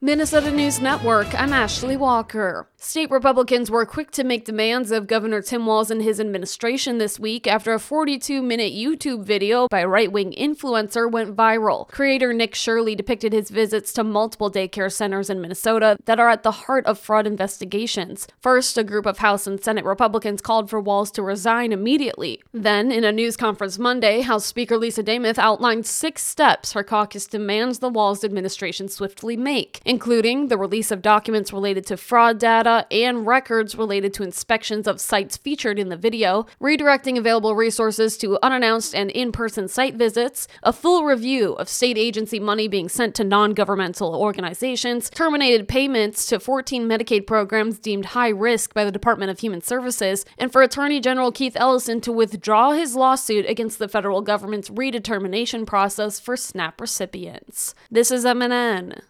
Minnesota News Network, I'm Ashley Walker. State Republicans were quick to make demands of Governor Tim Walz and his administration this week after a 42-minute YouTube video by right-wing influencer went viral. Creator Nick Shirley depicted his visits to multiple daycare centers in Minnesota that are at the heart of fraud investigations. First, a group of House and Senate Republicans called for Walz to resign immediately. Then, in a news conference Monday, House Speaker Lisa Demuth outlined 6 steps her caucus demands the Walz administration swiftly make, including the release of documents related to fraud data and records related to inspections of sites featured in the video, redirecting available resources to unannounced and in-person site visits, a full review of state agency money being sent to non-governmental organizations, terminated payments to 14 Medicaid programs deemed high risk by the Department of Human Services, and for Attorney General Keith Ellison to withdraw his lawsuit against the federal government's redetermination process for SNAP recipients. This is MNN.